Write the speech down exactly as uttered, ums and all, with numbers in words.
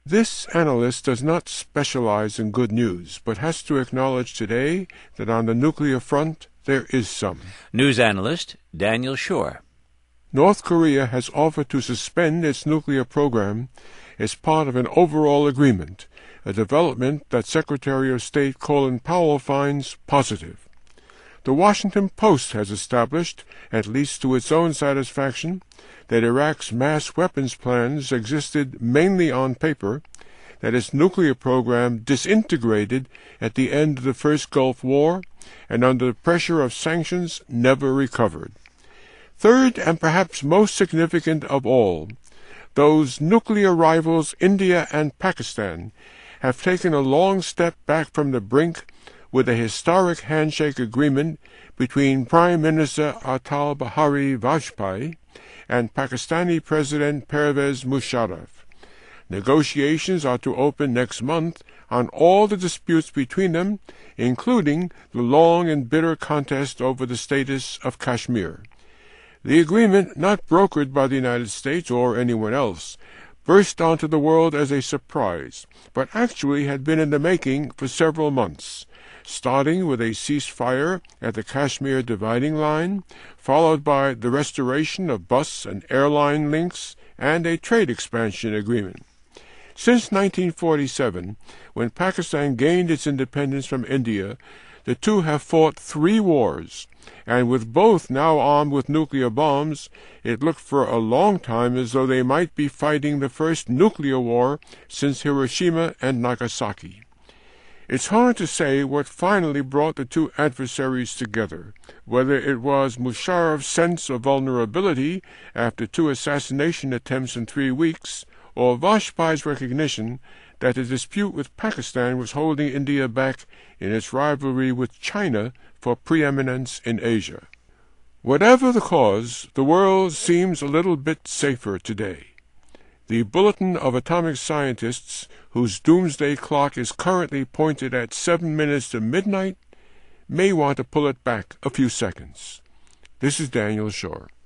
This analyst does not specialize in good news, but has to acknowledge today that on the nuclear front there is some. News analyst Daniel Schorr. North Korea has offered to suspend its nuclear program as part of an overall agreement, a development that Secretary of State Colin Powell finds positive. The Washington Post has established, at least to its own satisfaction, that Iraq's mass weapons plans existed mainly on paper, that its nuclear program disintegrated at the end of the first Gulf War, and under the pressure of sanctions never recovered. Third, and perhaps most significant of all, those nuclear rivals India and Pakistan have taken a long step back from the brink with a historic handshake agreement between Prime Minister Atal Bihari Vajpayee and Pakistani President Pervez Musharraf. Negotiations are to open next month on all the disputes between them, including the long and bitter contest over the status of Kashmir. The agreement, not brokered by the United States or anyone else, burst onto the world as a surprise, but actually had been in the making for several months, starting with a ceasefire at the Kashmir dividing line, followed by the restoration of bus and airline links, and a trade expansion agreement. Since nineteen forty-seven, when Pakistan gained its independence from India, the two have fought three wars, and with both now armed with nuclear bombs, it looked for a long time as though they might be fighting the first nuclear war since Hiroshima and Nagasaki. It's hard to say what finally brought the two adversaries together, whether it was Musharraf's sense of vulnerability after two assassination attempts in three weeks, or Vajpayee's recognition that the dispute with Pakistan was holding India back in its rivalry with China for preeminence in Asia. Whatever the cause, the world seems a little bit safer today. The Bulletin of Atomic Scientists, whose doomsday clock is currently pointed at seven minutes to midnight, may want to pull it back a few seconds. This is Daniel Schorr.